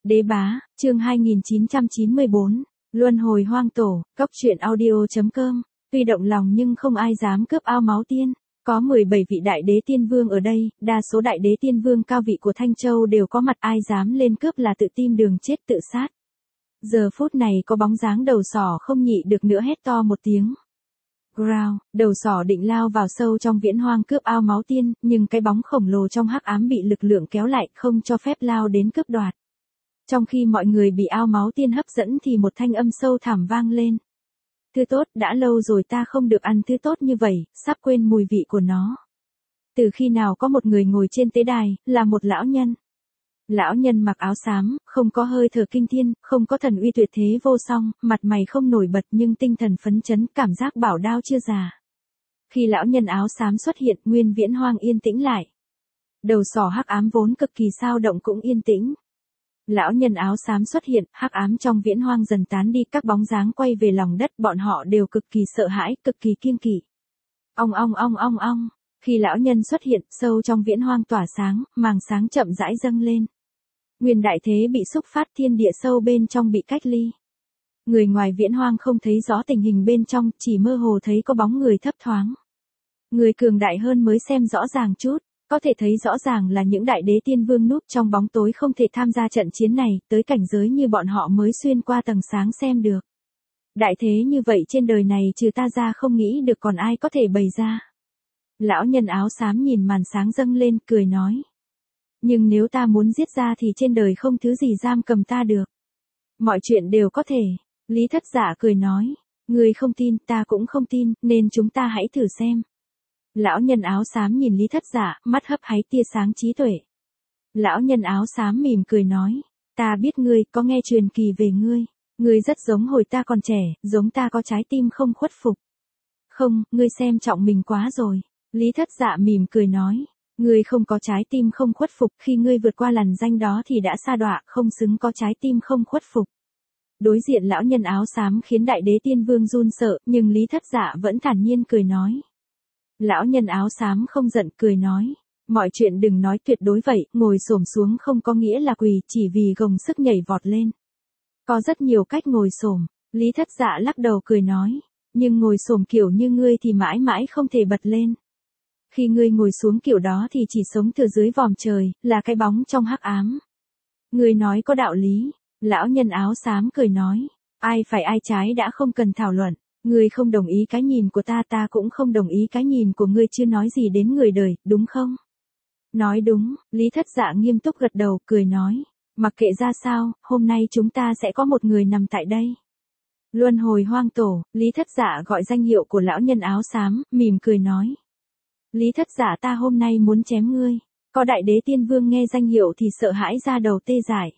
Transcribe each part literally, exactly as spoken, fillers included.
Đế bá, chương hai nghìn chín trăm chín mươi bốn, Luân hồi hoang tổ, cốc truyện audio.com, tuy động lòng nhưng không ai dám cướp ao máu tiên. Có mười bảy vị đại đế tiên vương ở đây, đa số đại đế tiên vương cao vị của Thanh Châu đều có mặt, ai dám lên cướp là tự tìm đường chết tự sát. Giờ phút này có bóng dáng đầu sỏ không nhị được nữa hét to một tiếng. Growl, đầu sỏ định lao vào sâu trong viễn hoang cướp ao máu tiên, nhưng cái bóng khổng lồ trong hắc ám bị lực lượng kéo lại không cho phép lao đến cướp đoạt. Trong khi mọi người bị ao máu tiên hấp dẫn thì một thanh âm sâu thẳm vang lên. Thứ tốt, đã lâu rồi ta không được ăn thứ tốt như vậy, sắp quên mùi vị của nó. Từ khi nào có một người ngồi trên tế đài, là một lão nhân. Lão nhân mặc áo xám, không có hơi thở kinh thiên, không có thần uy tuyệt thế vô song, mặt mày không nổi bật nhưng tinh thần phấn chấn, cảm giác bảo đao chưa già. Khi lão nhân áo xám xuất hiện, nguyên viễn hoang yên tĩnh lại. Đầu sỏ hắc ám vốn cực kỳ sao động cũng yên tĩnh. Lão nhân áo xám xuất hiện, hắc ám trong viễn hoang dần tán đi, các bóng dáng quay về lòng đất, bọn họ đều cực kỳ sợ hãi, cực kỳ kiêng kỵ. Ong ong ong ong ong, khi lão nhân xuất hiện, sâu trong viễn hoang tỏa sáng, màng sáng chậm rãi dâng lên. Nguyên đại thế bị xúc phát, thiên địa sâu bên trong bị cách ly. Người ngoài viễn hoang không thấy rõ tình hình bên trong, chỉ mơ hồ thấy có bóng người thấp thoáng. Người cường đại hơn mới xem rõ ràng chút. Có thể thấy rõ ràng là những đại đế tiên vương núp trong bóng tối không thể tham gia trận chiến này, tới cảnh giới như bọn họ mới xuyên qua tầng sáng xem được. Đại thế như vậy trên đời này trừ ta ra không nghĩ được còn ai có thể bày ra. Lão nhân áo xám nhìn màn sáng dâng lên, cười nói. Nhưng nếu ta muốn giết ra thì trên đời không thứ gì giam cầm ta được. Mọi chuyện đều có thể. Lý Thất Dạ cười nói. Người không tin, ta cũng không tin, nên chúng ta hãy thử xem. Lão nhân áo xám nhìn Lý Thất Dạ, mắt hấp háy tia sáng trí tuệ. Lão nhân áo xám mỉm cười nói, ta biết ngươi, có nghe truyền kỳ về ngươi. Ngươi rất giống hồi ta còn trẻ, giống ta có trái tim không khuất phục. Không, ngươi xem trọng mình quá rồi. Lý Thất Dạ mỉm cười nói, ngươi không có trái tim không khuất phục, khi ngươi vượt qua lằn danh đó thì đã sa đọa, không xứng có trái tim không khuất phục. Đối diện lão nhân áo xám khiến đại đế tiên vương run sợ, nhưng Lý Thất Dạ vẫn thản nhiên cười nói. Lão nhân áo xám không giận, cười nói, mọi chuyện đừng nói tuyệt đối vậy, ngồi xổm xuống không có nghĩa là quỳ, chỉ vì gồng sức nhảy vọt lên. Có rất nhiều cách ngồi xổm. Lý Thất Dạ lắc đầu cười nói, nhưng ngồi xổm kiểu như ngươi thì mãi mãi không thể bật lên. Khi ngươi ngồi xuống kiểu đó thì chỉ sống từ dưới vòm trời, là cái bóng trong hắc ám. Ngươi nói có đạo lý. Lão nhân áo xám cười nói, ai phải ai trái đã không cần thảo luận. Ngươi không đồng ý cái nhìn của ta, ta cũng không đồng ý cái nhìn của ngươi, chưa nói gì đến người đời, đúng không? Nói đúng, Lý Thất Dạ nghiêm túc gật đầu, cười nói. Mặc kệ ra sao, hôm nay chúng ta sẽ có một người nằm tại đây. Luân hồi hoang tổ, Lý Thất Dạ gọi danh hiệu của lão nhân áo xám, mỉm cười nói. Lý Thất Dạ, ta hôm nay muốn chém ngươi. Có đại đế tiên vương nghe danh hiệu thì sợ hãi ra đầu tê dại.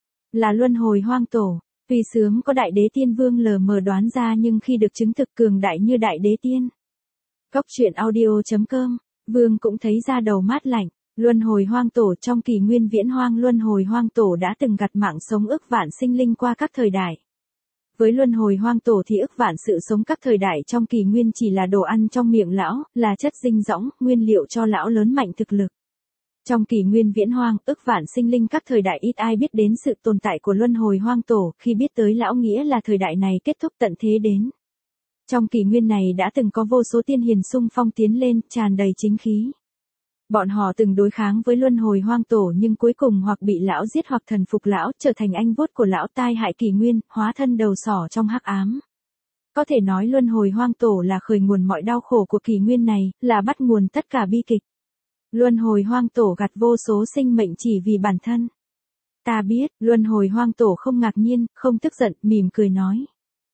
Là luân hồi hoang tổ. Tuy sớm có đại đế tiên vương lờ mờ đoán ra nhưng khi được chứng thực cường đại như đại đế tiên. Cốc truyện audio.com, vương cũng thấy ra đầu mát lạnh. Luân hồi hoang tổ, trong kỷ nguyên viễn hoang, luân hồi hoang tổ đã từng gặt mạng sống ức vạn sinh linh qua các thời đại. Với luân hồi hoang tổ thì ức vạn sự sống các thời đại trong kỷ nguyên chỉ là đồ ăn trong miệng lão, là chất dinh dõng, nguyên liệu cho lão lớn mạnh thực lực. Trong kỷ nguyên viễn hoang, ức vạn sinh linh các thời đại ít ai biết đến sự tồn tại của luân hồi hoang tổ, khi biết tới lão nghĩa là thời đại này kết thúc tận thế đến. Trong kỷ nguyên này đã từng có vô số tiên hiền xung phong tiến lên, tràn đầy chính khí. Bọn họ từng đối kháng với luân hồi hoang tổ nhưng cuối cùng hoặc bị lão giết hoặc thần phục lão, trở thành anh vuốt của lão, tai hại kỷ nguyên, hóa thân đầu sỏ trong hắc ám. Có thể nói luân hồi hoang tổ là khởi nguồn mọi đau khổ của kỷ nguyên này, là bắt nguồn tất cả bi kịch. Luân hồi hoang tổ gặt vô số sinh mệnh chỉ vì bản thân. Ta biết, luân hồi hoang tổ không ngạc nhiên, không tức giận, mỉm cười nói.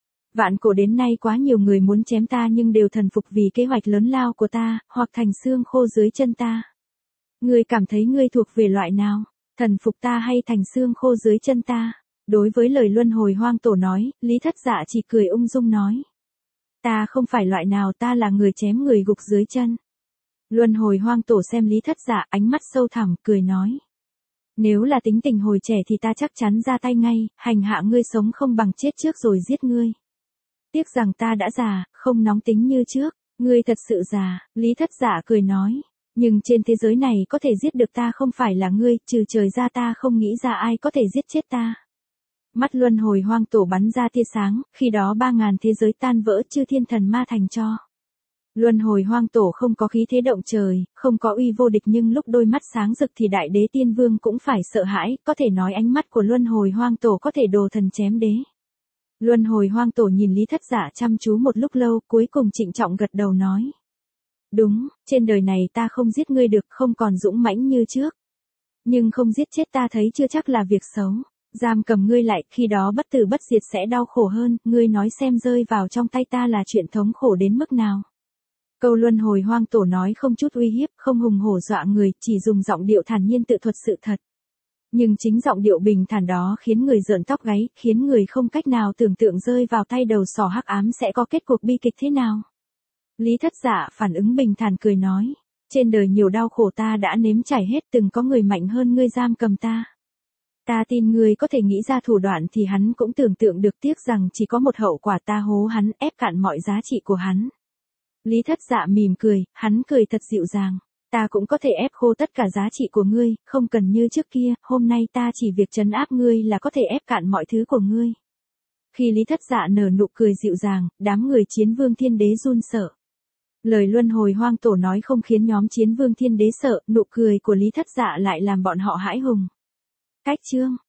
Vạn cổ đến nay quá nhiều người muốn chém ta nhưng đều thần phục vì kế hoạch lớn lao của ta, hoặc thành xương khô dưới chân ta. Ngươi cảm thấy ngươi thuộc về loại nào? Thần phục ta hay thành xương khô dưới chân ta? Đối với lời luân hồi hoang tổ nói, Lý Thất Dạ chỉ cười ung dung nói. Ta không phải loại nào, ta là người chém người gục dưới chân. Luân hồi hoang tổ xem Lý Thất Dạ, ánh mắt sâu thẳm, cười nói. Nếu là tính tình hồi trẻ thì ta chắc chắn ra tay ngay, hành hạ ngươi sống không bằng chết trước rồi giết ngươi. Tiếc rằng ta đã già, không nóng tính như trước, ngươi thật sự già. Lý Thất Dạ cười nói. Nhưng trên thế giới này có thể giết được ta không phải là ngươi, trừ trời ra ta không nghĩ ra ai có thể giết chết ta. Mắt luân hồi hoang tổ bắn ra tia sáng, khi đó ba ngàn thế giới tan vỡ, chư thiên thần ma thành tro. Luân hồi hoang tổ không có khí thế động trời, không có uy vô địch, nhưng lúc đôi mắt sáng rực thì đại đế tiên vương cũng phải sợ hãi, có thể nói ánh mắt của luân hồi hoang tổ có thể đồ thần chém đế. Luân hồi hoang tổ nhìn Lý Thất Dạ chăm chú một lúc lâu, cuối cùng trịnh trọng gật đầu nói. Đúng, trên đời này ta không giết ngươi được, không còn dũng mãnh như trước. Nhưng không giết chết ta thấy chưa chắc là việc xấu. Giam cầm ngươi lại, khi đó bất tử bất diệt sẽ đau khổ hơn, ngươi nói xem rơi vào trong tay ta là chuyện thống khổ đến mức nào. Câu luân hồi hoang tổ nói không chút uy hiếp, không hùng hổ dọa người, chỉ dùng giọng điệu thản nhiên tự thuật sự thật. Nhưng chính giọng điệu bình thản đó khiến người rợn tóc gáy, khiến người không cách nào tưởng tượng rơi vào tay đầu sỏ hắc ám sẽ có kết cuộc bi kịch thế nào. Lý Thất Dạ phản ứng bình thản cười nói, trên đời nhiều đau khổ ta đã nếm trải hết, từng có người mạnh hơn ngươi giam cầm ta. Ta tin ngươi có thể nghĩ ra thủ đoạn thì hắn cũng tưởng tượng được, tiếc rằng chỉ có một hậu quả, ta hố hắn, ép cạn mọi giá trị của hắn. Lý Thất Dạ mỉm cười, hắn cười thật dịu dàng. Ta cũng có thể ép khô tất cả giá trị của ngươi, không cần như trước kia, hôm nay ta chỉ việc trấn áp ngươi là có thể ép cạn mọi thứ của ngươi. Khi Lý Thất Dạ nở nụ cười dịu dàng, đám người chiến vương thiên đế run sợ. Lời luân hồi hoang tổ nói không khiến nhóm chiến vương thiên đế sợ, nụ cười của Lý Thất Dạ lại làm bọn họ hãi hùng. Cách chương